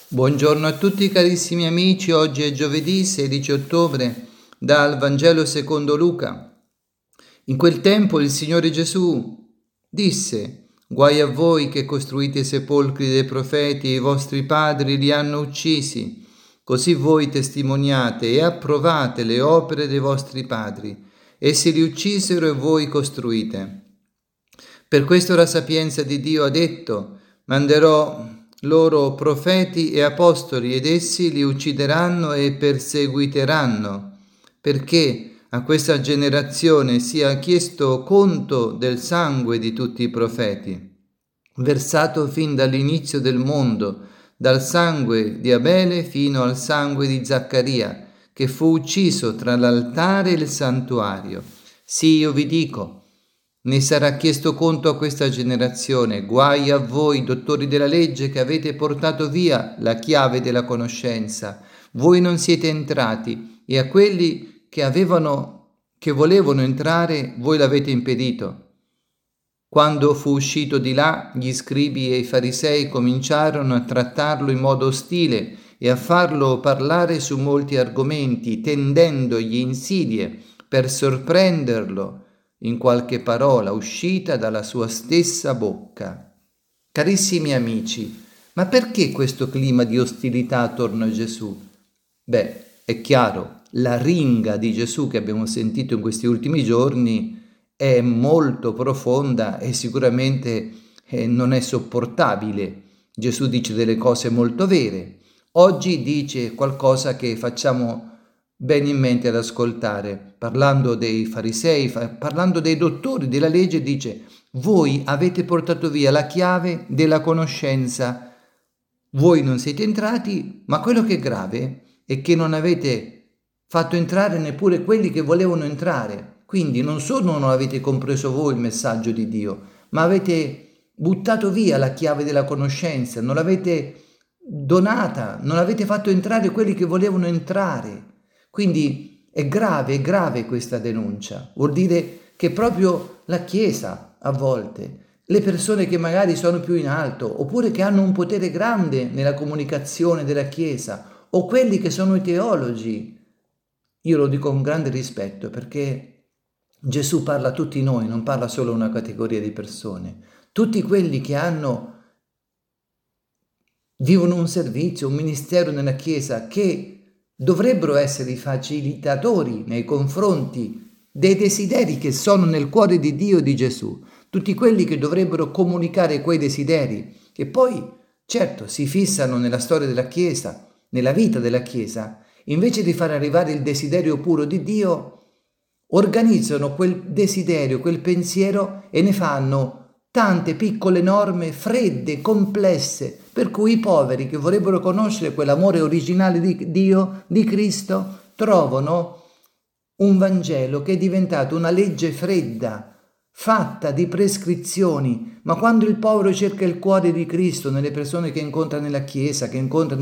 Buongiorno a tutti carissimi amici, oggi è giovedì 16 ottobre dal Vangelo secondo Luca. In quel tempo il Signore Gesù disse: Guai a voi che costruite i sepolcri dei profeti, i vostri padri li hanno uccisi. Così voi testimoniate e approvate le opere dei vostri padri. Essi li uccisero e voi costruite. Per questo la sapienza di Dio ha detto: manderò loro profeti e apostoli ed essi li uccideranno e perseguiteranno, perché a questa generazione sia chiesto conto del sangue di tutti i profeti, versato fin dall'inizio del mondo, dal sangue di Abele fino al sangue di Zaccaria, che fu ucciso tra l'altare e il santuario. Sì, io vi dico, ne sarà chiesto conto a questa generazione. Guai a voi, dottori della legge, che avete portato via la chiave della conoscenza. Voi non siete entrati, e a quelli che volevano entrare, voi l'avete impedito. Quando fu uscito di là, gli scribi e i farisei cominciarono a trattarlo in modo ostile e a farlo parlare su molti argomenti, tendendogli insidie per sorprenderlo in qualche parola uscita dalla sua stessa bocca. Carissimi amici, ma perché questo clima di ostilità attorno a Gesù? Beh, è chiaro, la ringa di Gesù che abbiamo sentito in questi ultimi giorni è molto profonda e sicuramente non è sopportabile. Gesù dice delle cose molto vere. Oggi dice qualcosa che facciamo bene in mente ad ascoltare. Parlando dei farisei, parlando dei dottori della legge, dice: voi avete portato via la chiave della conoscenza. Voi non siete entrati, ma quello che è grave è che non avete fatto entrare neppure quelli che volevano entrare. Quindi non solo non avete compreso voi il messaggio di Dio, ma avete buttato via la chiave della conoscenza, non l'avete donata, non avete fatto entrare quelli che volevano entrare. Quindi è grave questa denuncia. Vuol dire che proprio la Chiesa, a volte, le persone che magari sono più in alto, oppure che hanno un potere grande nella comunicazione della Chiesa, o quelli che sono i teologi, io lo dico con grande rispetto perché Gesù parla a tutti noi, non parla solo a una categoria di persone. Tutti quelli che vivono un servizio, un ministero nella Chiesa, che dovrebbero essere i facilitatori nei confronti dei desideri che sono nel cuore di Dio e di Gesù. Tutti quelli che dovrebbero comunicare quei desideri, che poi, certo, si fissano nella storia della Chiesa, nella vita della Chiesa, invece di far arrivare il desiderio puro di Dio, organizzano quel desiderio, quel pensiero e ne fanno tante piccole norme fredde, complesse, per cui i poveri che vorrebbero conoscere quell'amore originale di Dio, di Cristo, trovano un Vangelo che è diventato una legge fredda, fatta di prescrizioni, ma quando il povero cerca il cuore di Cristo nelle persone che incontra nella Chiesa, che incontra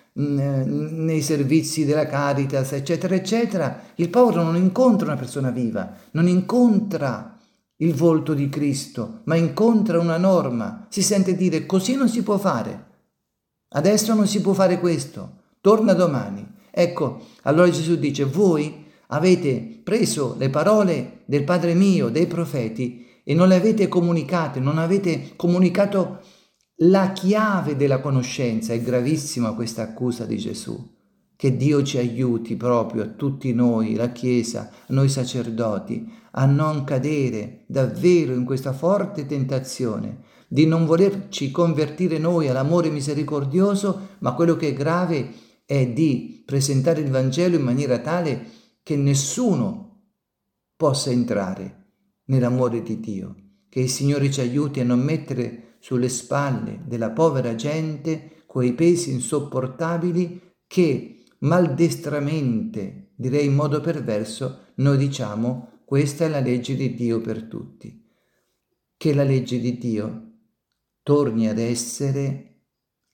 nei servizi della Caritas, eccetera, eccetera, il povero non incontra una persona viva, non incontra il volto di Cristo, ma incontra una norma, si sente dire così non si può fare, adesso non si può fare questo, torna domani. Ecco, allora Gesù dice: voi avete preso le parole del Padre mio, dei profeti, e non le avete comunicate, non avete comunicato la chiave della conoscenza. È gravissima questa accusa di Gesù. Che Dio ci aiuti proprio a tutti noi, la Chiesa, a noi sacerdoti, a non cadere davvero in questa forte tentazione di non volerci convertire noi all'amore misericordioso, ma quello che è grave è di presentare il Vangelo in maniera tale che nessuno possa entrare nell'amore di Dio. Che il Signore ci aiuti a non mettere sulle spalle della povera gente quei pesi insopportabili che maldestramente, direi in modo perverso, noi diciamo: questa è la legge di Dio per tutti. Che la legge di Dio torni ad essere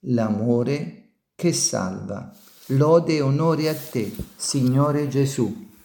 l'amore che salva. Lode e onore a te, Signore Gesù.